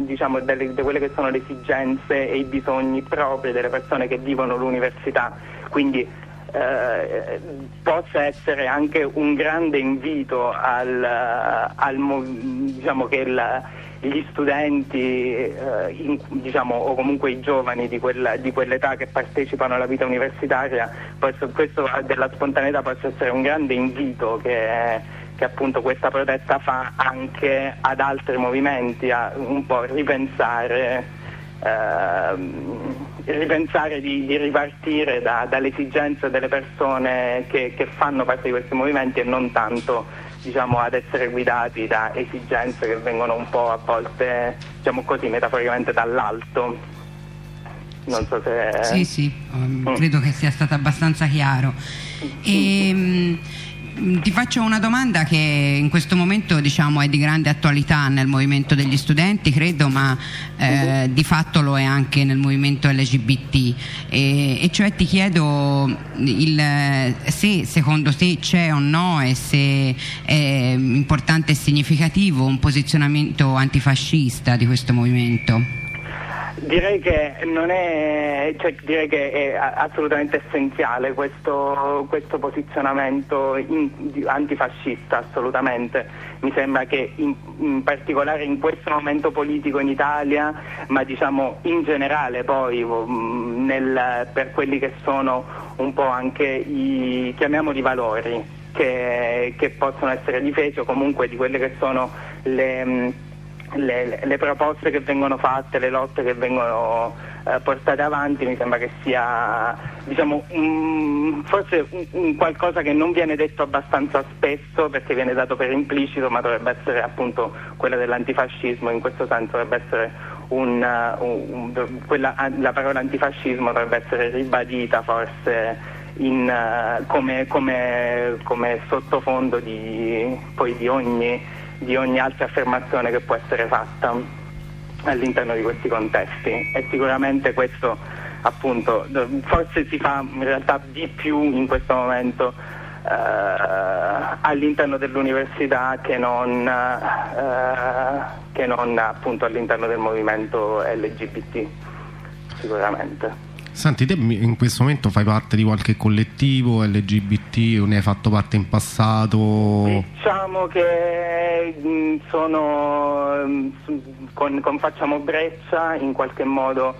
esigenze e i bisogni propri delle persone che vivono l'università, quindi possa essere anche un grande invito diciamo che gli studenti diciamo, o comunque i giovani di quell'età che partecipano alla vita universitaria, questo della spontaneità possa essere un grande invito che appunto questa protesta fa anche ad altri movimenti a un po' ripensare di ripartire dalle esigenze delle persone che fanno parte di questi movimenti e non tanto, diciamo, ad essere guidati da esigenze che vengono un po' a volte, diciamo così, metaforicamente dall'alto. Non so se... Sì, credo che sia stato abbastanza chiaro. Ti faccio una domanda che in questo momento, diciamo, è di grande attualità nel movimento degli studenti, credo, ma di fatto lo è anche nel movimento LGBT, e cioè ti chiedo se secondo te c'è o no, e se è importante e significativo un posizionamento antifascista di questo movimento. Direi che direi che è assolutamente essenziale questo posizionamento antifascista, assolutamente. Mi sembra che in particolare in questo momento politico in Italia, ma diciamo in generale poi per quelli che sono un po' anche chiamiamoli valori che possono essere difesi, o comunque di quelle che sono le proposte che vengono fatte, le lotte che vengono portate avanti, mi sembra che sia, diciamo, forse un qualcosa che non viene detto abbastanza spesso, perché viene dato per implicito, ma dovrebbe essere appunto quella dell'antifascismo. In questo senso dovrebbe essere la parola antifascismo dovrebbe essere ribadita forse come sottofondo di ogni altra affermazione che può essere fatta all'interno di questi contesti. E sicuramente questo appunto forse si fa in realtà di più in questo momento all'interno dell'università che non appunto all'interno del movimento LGBT, sicuramente. Senti, te in questo momento fai parte di qualche collettivo LGBT o ne hai fatto parte in passato? Diciamo che con Facciamo Breccia in qualche modo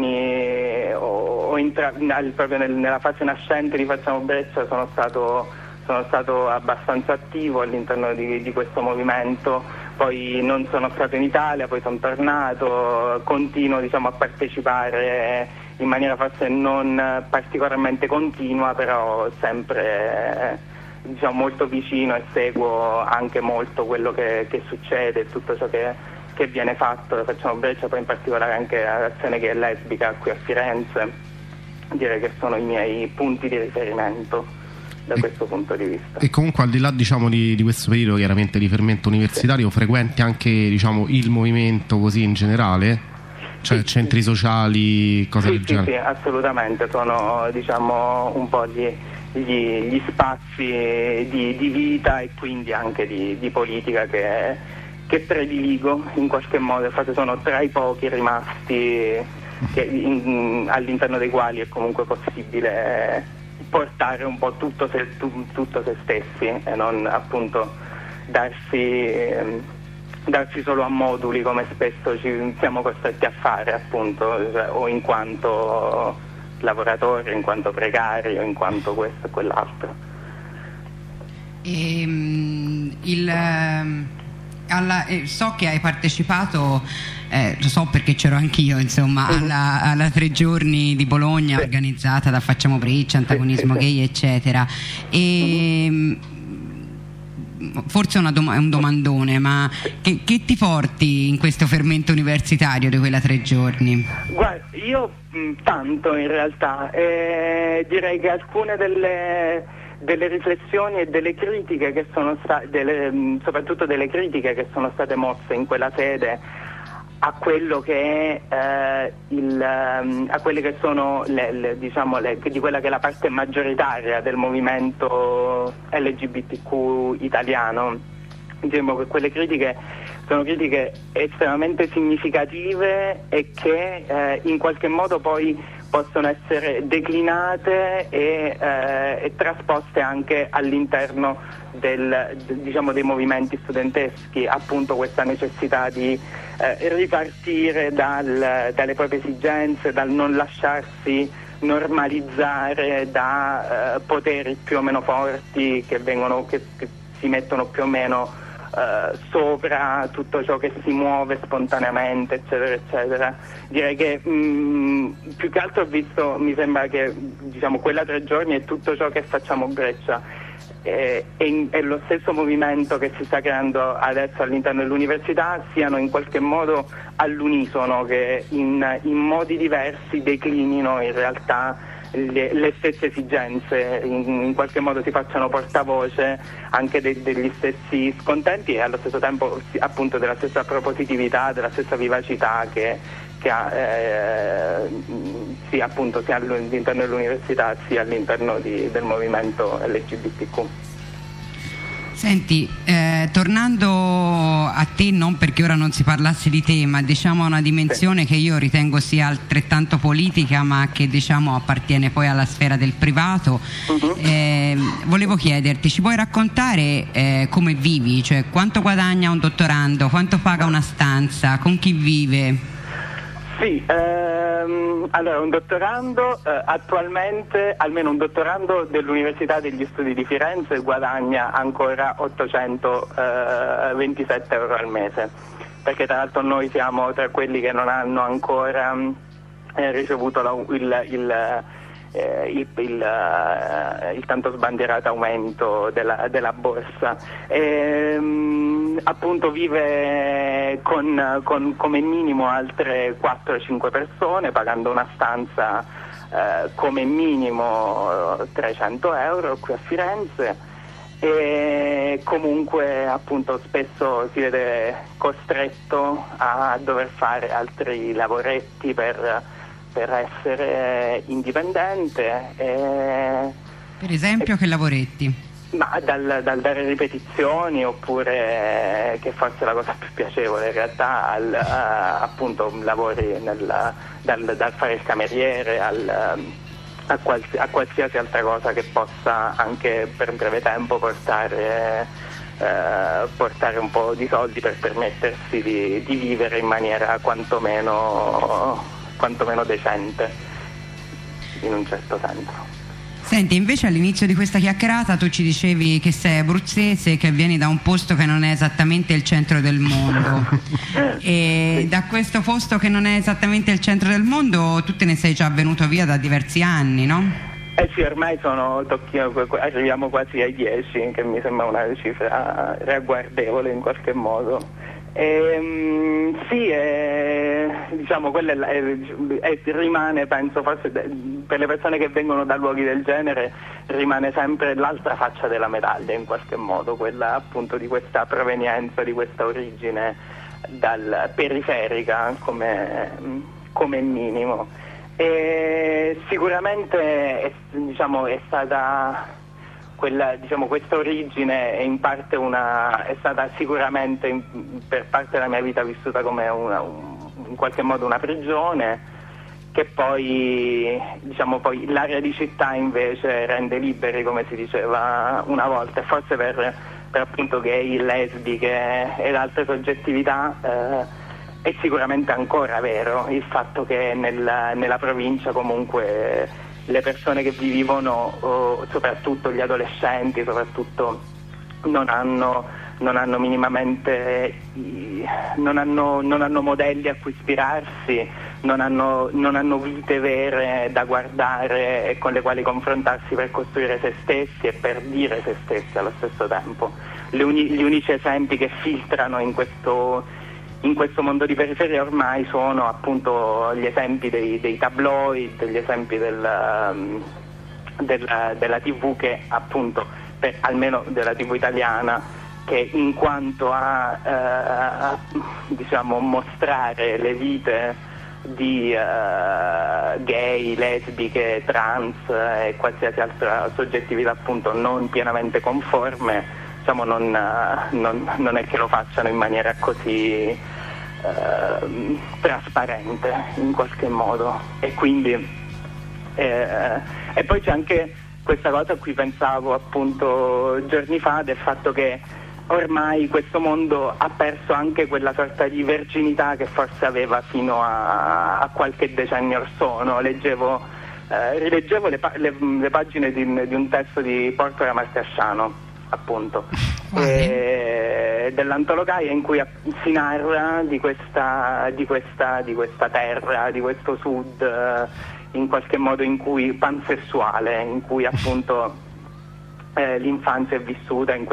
proprio nella fase nascente di Facciamo Breccia sono stato abbastanza attivo all'interno di questo movimento. Poi non sono stato in Italia, poi sono tornato, continuo, diciamo, a partecipare in maniera forse non particolarmente continua, però sempre, diciamo, molto vicino, e seguo anche molto quello che succede, tutto ciò che viene fatto. Facciamo Breccia, poi in particolare anche l'Azione Gay e Lesbica qui a Firenze. Direi che sono i miei punti di riferimento da questo punto di vista. E comunque, al di là, diciamo, di questo periodo chiaramente di fermento universitario, sì, frequenti anche, diciamo, il movimento così in generale? Cioè sì, centri sociali, cose del genere? Sì, assolutamente, sono, diciamo, un po' gli spazi di vita e quindi anche di politica che prediligo in qualche modo. Infatti sono tra i pochi rimasti all'interno dei quali è comunque possibile portare un po' tutto se stessi, e non appunto darsi solo a moduli come spesso ci siamo costretti a fare, appunto, cioè, o in quanto lavoratori, in quanto precari, o in quanto questo e quell'altro. So che hai partecipato, lo so perché c'ero anch'io, insomma, alla 3 giorni di Bologna, sì, organizzata da Facciamo Breccia, Antagonismo Gay, eccetera. E forse è un domandone, ma che ti porti in questo fermento universitario di quella 3 giorni? Guarda, io tanto in realtà, direi che alcune delle riflessioni e delle critiche che sono state, soprattutto delle critiche che sono state mosse in quella sede a quello che è a quelle che sono di quella che è la parte maggioritaria del movimento LGBTQ italiano. Diciamo che quelle critiche sono critiche estremamente significative e che in qualche modo poi possono essere declinate e trasposte anche all'interno dei movimenti studenteschi, appunto questa necessità di ripartire dalle proprie esigenze, dal non lasciarsi normalizzare da poteri più o meno forti che si mettono più o meno sopra tutto ciò che si muove spontaneamente, eccetera eccetera. Direi che più che altro ho visto, mi sembra che, diciamo, quella 3 giorni e tutto ciò che Facciamo Breccia è lo stesso movimento che si sta creando adesso all'interno dell'università, siano in qualche modo all'unisono, che in modi diversi declinino in realtà le stesse esigenze in qualche modo si facciano portavoce anche degli stessi scontenti e allo stesso tempo appunto della stessa propositività, della stessa vivacità che ha sia all'interno dell'università sia all'interno del movimento LGBTQ. Senti, tornando a te, non perché ora non si parlasse di te, ma diciamo una dimensione che io ritengo sia altrettanto politica, ma che diciamo appartiene poi alla sfera del privato. Volevo chiederti, ci puoi raccontare come vivi? Cioè, quanto guadagna un dottorando? Quanto paga una stanza? Con chi vive? Sì, allora un dottorando attualmente, almeno un dottorando dell'Università degli Studi di Firenze guadagna ancora 827 euro al mese, perché tra l'altro noi siamo tra quelli che non hanno ancora ricevuto il tanto sbandierato aumento della borsa. Appunto vive con come minimo altre 4-5 persone, pagando una stanza come minimo 300 euro qui a Firenze, e comunque appunto spesso si vede costretto a dover fare altri lavoretti per essere indipendente. Per esempio, che lavoretti? Ma dal dare ripetizioni, oppure, che forse è la cosa più piacevole in realtà, appunto lavori dal fare il cameriere a qualsiasi altra cosa che possa anche per un breve tempo portare un po' di soldi per permettersi di vivere in maniera quantomeno decente, in un certo senso. Senti, invece all'inizio di questa chiacchierata tu ci dicevi che sei abruzzese e che vieni da un posto che non è esattamente il centro del mondo. E sì, da questo posto che non è esattamente il centro del mondo tu te ne sei già venuto via da diversi anni, no? Sì, ormai arriviamo quasi ai 10, che mi sembra una cifra ragguardevole in qualche modo. Sì, diciamo quella rimane, penso, forse per le persone che vengono da luoghi del genere rimane sempre l'altra faccia della medaglia in qualche modo, quella appunto di questa provenienza, di questa origine periferica come minimo. E sicuramente è stata questa origine è in parte è stata sicuramente per parte della mia vita vissuta come in qualche modo una prigione, che poi l'aria di città invece rende liberi, come si diceva una volta, e forse per appunto gay, lesbiche ed altre soggettività è sicuramente ancora vero il fatto che nella provincia comunque le persone che vi vivono, soprattutto gli adolescenti, non hanno minimamente non hanno modelli a cui ispirarsi, non hanno vite vere da guardare e con le quali confrontarsi per costruire se stessi e per dire se stessi allo stesso tempo. Gli unici esempi che filtrano in questo mondo di periferia ormai sono appunto gli esempi dei tabloid, gli esempi della TV, che appunto almeno della TV italiana, che in quanto a mostrare le vite di gay, lesbiche, trans e qualsiasi altra soggettività appunto non pienamente conforme, non è che lo facciano in maniera così trasparente in qualche modo. E quindi e poi c'è anche questa cosa a cui pensavo appunto giorni fa, del fatto che ormai questo mondo ha perso anche quella sorta di verginità che forse aveva fino a qualche decennio or sono. Rileggevo le pagine di un testo di Porto Martasciano, appunto, dell'antologaia, in cui si narra di questa terra, di questo sud in qualche modo pansessuale, in cui appunto l'infanzia è vissuta in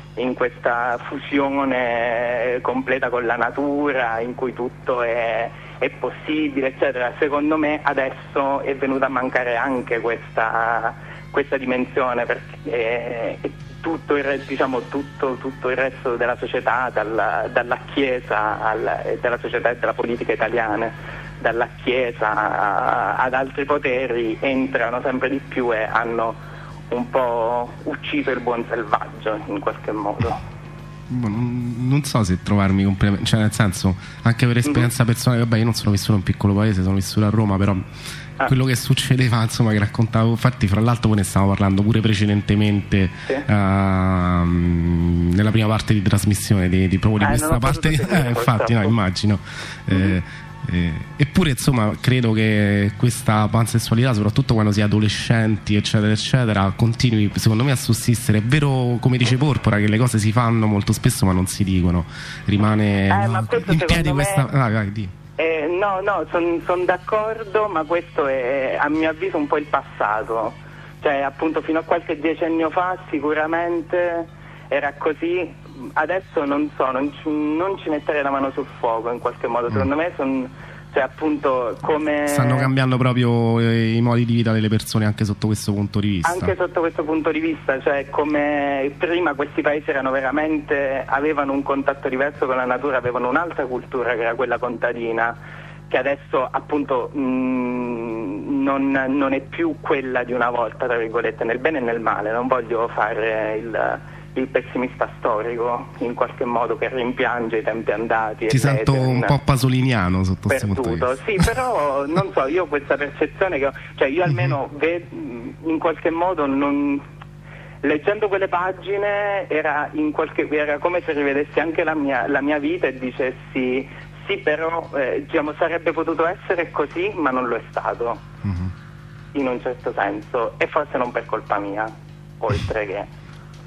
questa fusione completa con la natura, in cui tutto è è possibile, eccetera. Secondo me adesso è venuta a mancare anche questa dimensione, perché tutto il resto della società, dalla Chiesa della società e della politica italiana, dalla Chiesa ad altri poteri, entrano sempre di più e hanno un po' ucciso il buon selvaggio in qualche modo. Non so se trovarmi completamente, cioè nel senso, anche per esperienza personale, vabbè, io non sono vissuto in un piccolo paese, sono vissuto a Roma, però quello che succedeva, insomma, che raccontavo, infatti fra l'altro poi ne stavamo parlando pure precedentemente, sì, nella prima parte di trasmissione di proprio di questa parte, infatti no, immagino. Eppure insomma credo che questa pansessualità, soprattutto quando si è adolescenti eccetera eccetera, continui secondo me a sussistere. È vero, come dice Porpora, che le cose si fanno molto spesso ma non si dicono, rimane in piedi questa no, sono d'accordo, ma questo è a mio avviso un po' il passato, cioè appunto fino a qualche decennio fa sicuramente era così. Adesso non ci metterei la mano sul fuoco in qualche modo. Secondo me cioè appunto come stanno cambiando proprio i modi di vita delle persone anche sotto questo punto di vista. Anche sotto questo punto di vista, cioè come prima questi paesi avevano un contatto diverso con la natura, avevano un'altra cultura che era quella contadina, che adesso appunto non è più quella di una volta, tra virgolette, nel bene e nel male. Non voglio fare il pessimista storico in qualche modo che rimpiange i tempi andati. Ti sento un po' pasoliniano sotto questo punto di vista. Sì, però non so, io ho questa percezione che cioè io almeno in qualche modo leggendo quelle pagine era come se rivedessi anche la mia vita e dicessi sì, però diciamo sarebbe potuto essere così, ma non lo è stato, in un certo senso, e forse non per colpa mia, oltre che.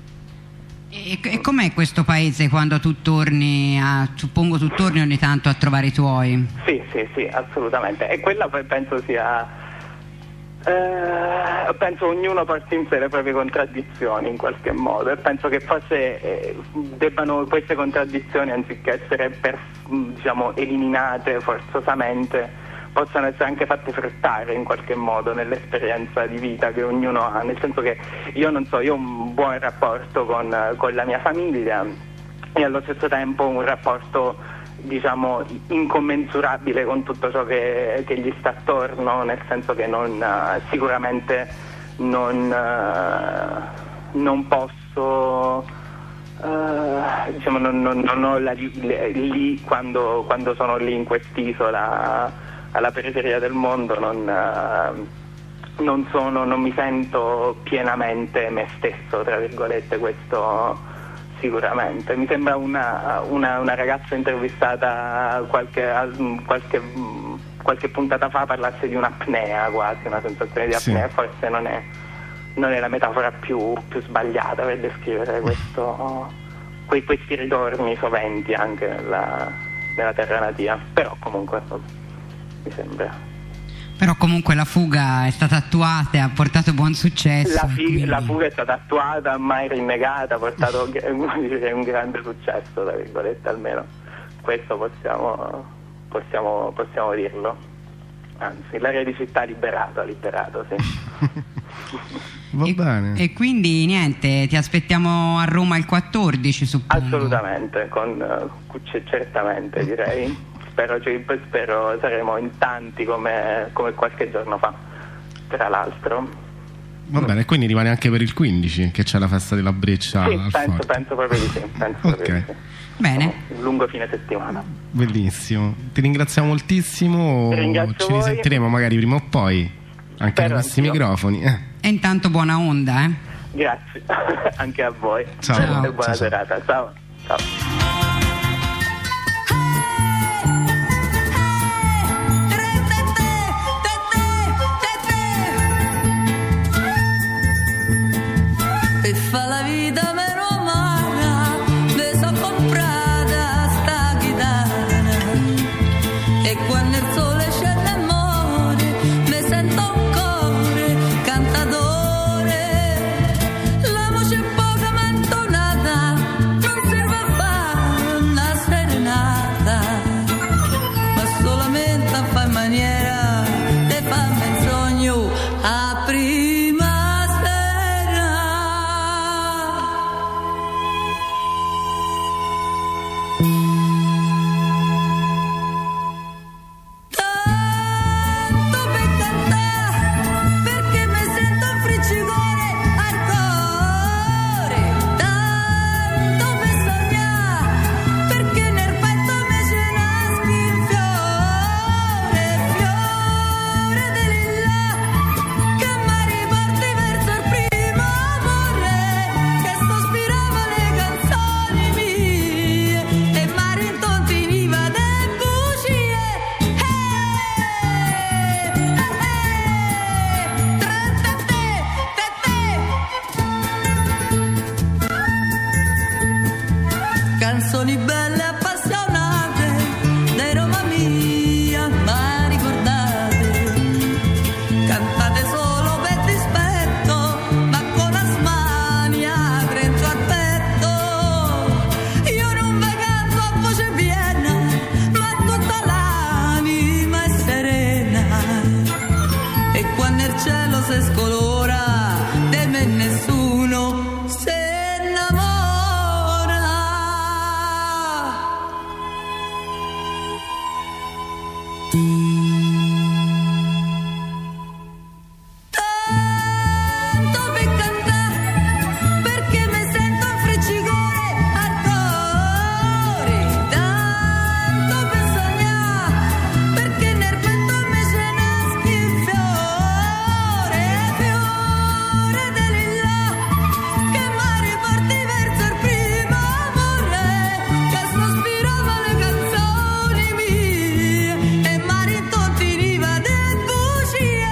E com'è questo paese quando tu torni suppongo tu torni ogni tanto a trovare i tuoi? Sì, assolutamente. E quella poi penso sia penso ognuno porti in sé le proprie contraddizioni in qualche modo, e penso che forse debbano queste contraddizioni, anziché essere diciamo eliminate forzosamente, possano essere anche fatte fruttare in qualche modo nell'esperienza di vita che ognuno ha, nel senso che io ho un buon rapporto con la mia famiglia e allo stesso tempo un rapporto diciamo incommensurabile con tutto ciò che gli sta attorno, nel senso che sicuramente non posso diciamo non ho lì quando sono lì in quest'isola alla periferia del mondo, non mi sento pienamente me stesso, tra virgolette, questo sicuramente. Mi sembra una ragazza intervistata qualche puntata fa parlasse di un'apnea, quasi una sensazione di apnea, sì. Forse non è la metafora più sbagliata per descrivere questi ritorni soventi anche nella terra natia, però comunque mi sembra. Però comunque la fuga è stata attuata e ha portato buon successo. La fuga è stata attuata, mai rinnegata, ha portato un grande successo, tra virgolette, almeno questo possiamo dirlo. Anzi, l'area di città ha liberato, sì. Va bene. E quindi niente, ti aspettiamo a Roma il 14, suppongo. Assolutamente, certamente direi. Spero saremo in tanti come qualche giorno fa, tra l'altro. Va bene, quindi rimane anche per il 15 che c'è la festa della Breccia. Sì, penso proprio di sì. Okay. Bene. Un lungo fine settimana. Bellissimo, ti ringraziamo moltissimo. Ci risentiremo magari prima o poi anche con questi microfoni. E intanto buona onda, Grazie, anche a voi. Ciao. E buona serata. Ciao. Fa la vita meno amara, me so comprata sta chitarra, e quando il sole scende e muore, me sento un cuore cantatore, la voce poca ma intonata, non si nel cielo se scolora, di me nessuno se innamora. Tanto per cantare, perché mi sento un friccicore a cuore. Tanto per sognare, perché nel petto mi ce nasce il fiore, fiore del là, che mi riporti verso il primo amore, che sospirava le canzoni mie e mi rintontiniva del bugie.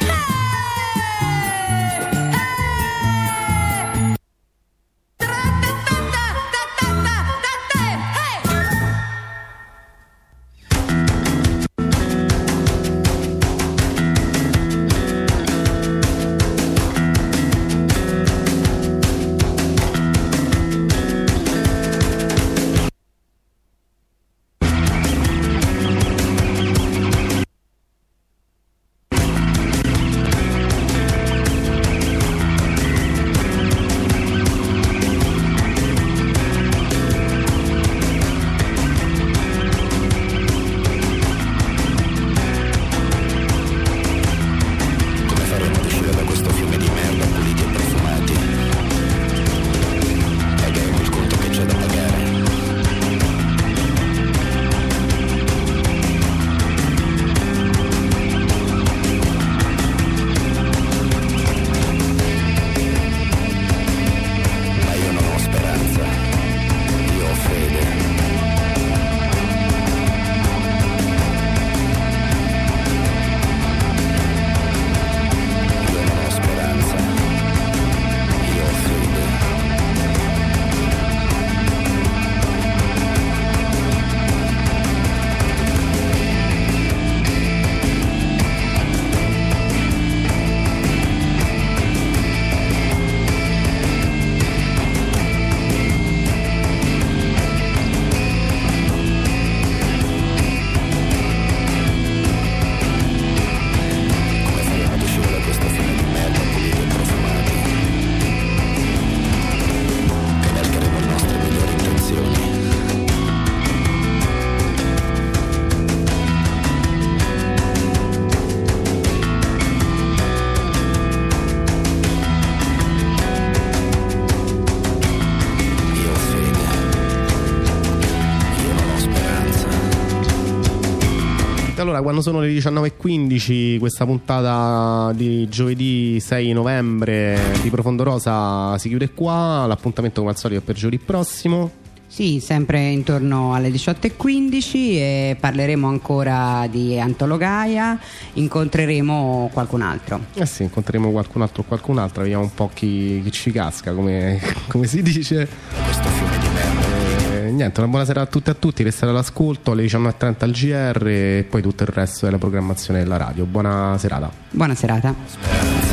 Come faremo ad uscire da questo fiume di merda puliti e profumati? Pagheremo il conto che c'è da pagare. Ma io non ho speranza, io ho fede. Io non ho speranza, io ho fede. Come faremo ad uscire da questo fiume di merda puliti e profumati? Cavalcheremo le nostre migliori intenzioni. Io ho fede, io non ho speranza. Allora, quando sono le 19:15, questa puntata di giovedì 6 novembre di Profondo Rosa si chiude qua. L'appuntamento come al solito è per giovedì prossimo. Sì, sempre intorno alle 18:15 e parleremo ancora di Antologaia, incontreremo qualcun altro. Eh sì, incontreremo qualcun altro o qualcun'altra, vediamo un po' chi ci casca, come si dice. Questo fiume di merda. Niente, una buona serata a tutti e a tutti, restate all'ascolto alle 19:30 al GR e poi tutto il resto della programmazione della radio. Buona serata. Buona serata. Speranza.